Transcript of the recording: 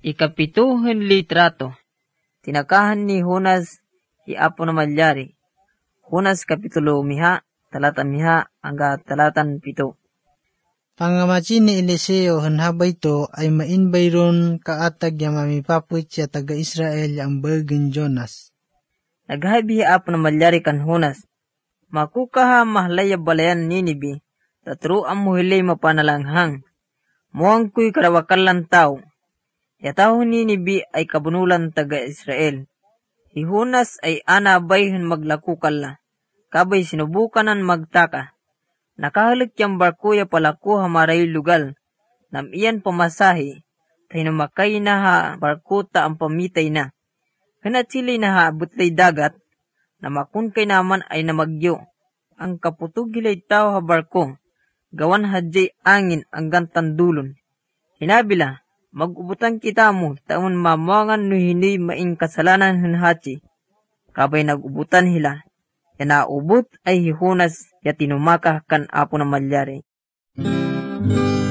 Ikapituhon litrato. Tinakahan ni Jonas Apo na Malyari. Jonas kapitulo miha, talatan miha, hangga talatan 7. Pangamatsin ni Eliseo hanhabay to ay mainbay ron kaatag ya mamipapwit siya taga-Israel ang bergen Jonas. Naghabi Apo na Malyari kan Jonas. Makukaha mahlaya balayan Ninibi, tatro ang muhilay mapanalanghang. Muang kuy karawakalan tao. Yataho Ninibi ay kabunulan taga-Israel. Si Jonas ay anabayhan maglakukal na. Kabay sinubukanan magtaka. Nakahalik yung barko ya palakuha maray lugal. Namiyan pamasahe. Tayo namakay na ha barko ta ang pamitay na. Kanat sila'y nahabutlay dagat. Namakun kay naman ay namagyo. Ang kaputugilay tao ha barko. Gawan hadjay angin ang gantandulon. Hinabila, mag-ubutan kita mo, taon mamuangan no hindi maing kasalanan hunhachi. Kabay nag-ubutan hila. Ya naubot ay Jonas ya tinumaka kan Apo na Malyari.